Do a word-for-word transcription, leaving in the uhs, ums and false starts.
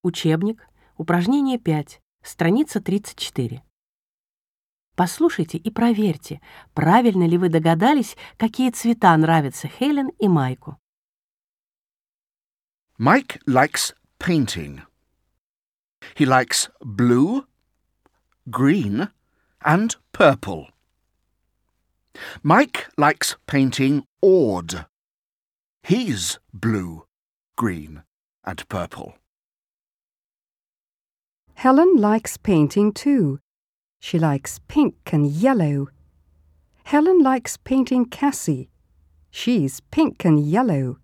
Учебник, упражнение пять, страница тридцать четыре. Послушайте и проверьте, правильно ли вы догадались, какие цвета нравятся Хелен и Майку. Mike likes painting. He likes blue, green, and purple. Mike likes painting odd. He's blue, green, and purple. Helen likes painting too. She likes pink and yellow. Helen likes painting Cassie. She's pink and yellow.